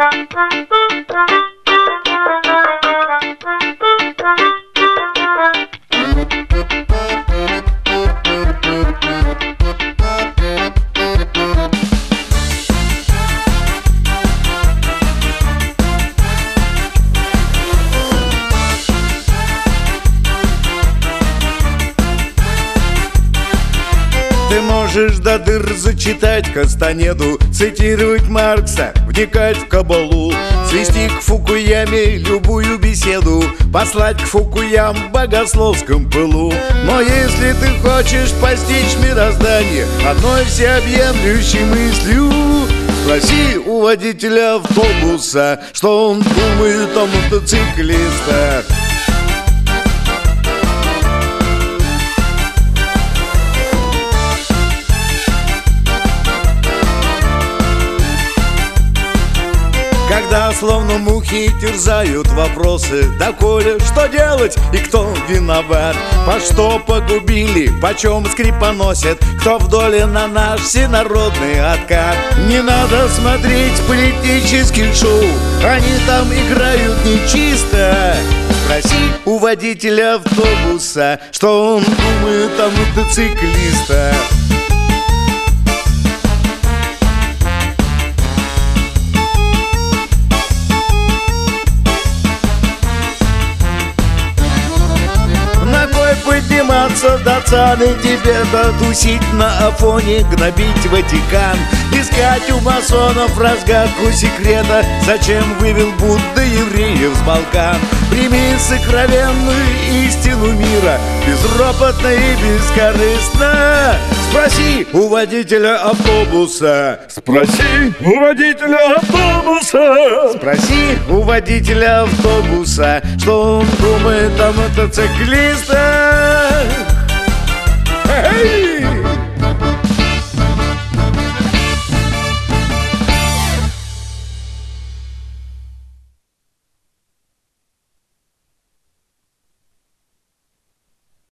Ты можешь до дыр зачитать Кастанеду, цитировать Маркса, вникать в кабалу, свести к Фукуяме любую беседу, послать к Фукуям в богословском пылу. Но если ты хочешь постичь мироздание одной всеобъемлющей мыслью, спроси у водителя автобуса, что он думает о мотоциклистах. Когда словно мухи терзают вопросы: доколе, что делать и кто виноват? По что погубили, почем скрипоносят, кто в доле на наш всенародный откат? Не надо смотреть политических шоу, они там играют нечисто. Спроси у водителя автобуса, что он думает о мотоциклистах. Подниматься до цаны, тебе дотусить на Афоне, гнобить Ватикан, искать у масонов разгадку секрета, зачем вывел Будда евреев с Балкан. Прими сокровенную истину мира, безропотно и бескорыстно. Спроси у водителя автобуса, спроси у водителя автобуса, спроси у водителя автобуса, что он думает о мотоциклистах. Hey!